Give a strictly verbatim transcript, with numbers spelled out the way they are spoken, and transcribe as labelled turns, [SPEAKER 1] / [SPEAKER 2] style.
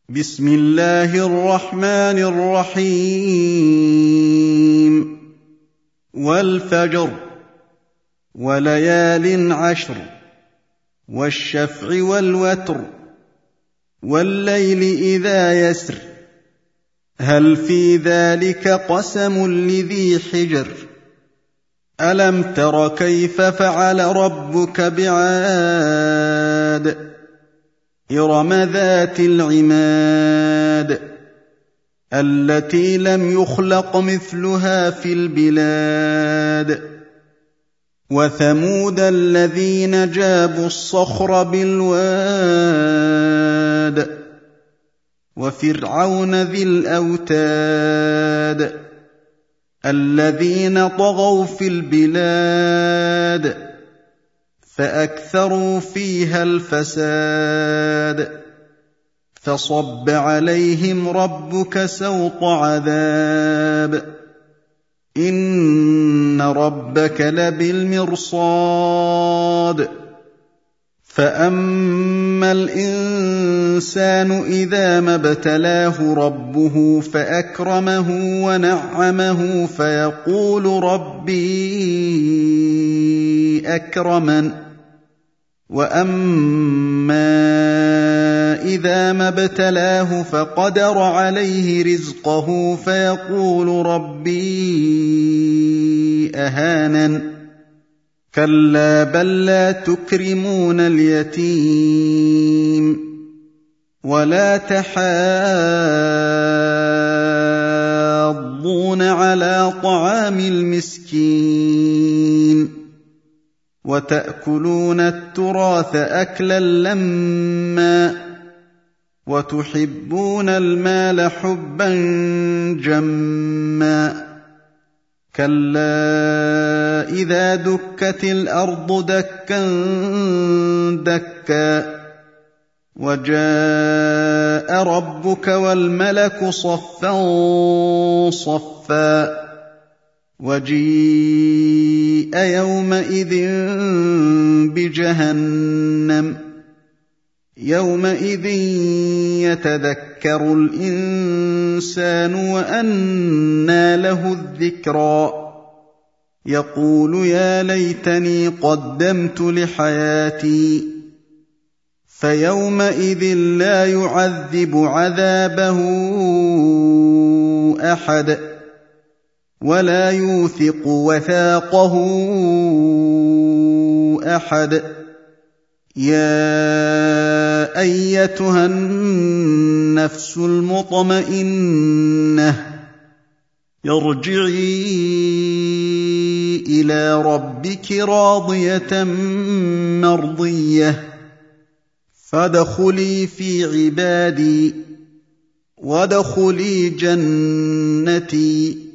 [SPEAKER 1] بسم الله الرحمن الرحيم والفجر وليال عشر والشفع والوتر والليل إذا يسر هل في ذلك قسم لذي حجر ألم تر كيف فعل ربك بعاد إرم ذات العماد التي لم يخلق مثلها في البلاد وثمود الذين جابوا الصخر بالواد وفرعون ذي الأوتاد الذين طغوا في البلاد فأكثروا فيها الفساد فصب عليهم ربك سوط عذاب إن ربك لبالمرصاد فأما الإنسان إذا ما ابتلاه ربه فأكرمه ونعمه فيقول ربي أكرمن وأما إذا ما ابتلاه فقدر عليه رزقه فيقول ربي أهانن كلا بل لا تكرمون اليتيم ولا تحاضون على طعام المسكين وتأكلون التراث أكلا لما وتحبون المال حبا جما كلا إذا دكت الأرض دكا دكا وجاء ربك والملك صفا صفا وجيء يومئذ بجهنم يومئذ يتذكر الإنسان وأنى له الذكرى يقول يا ليتني قدمت لحياتي فيومئذ لا يعذب عذابه أحد ولا يوثق وثاقه أحد يا أيتها النفس المطمئنة ارجعي إلى ربك راضية مرضية فادخلي في عبادي وادخلي جنتي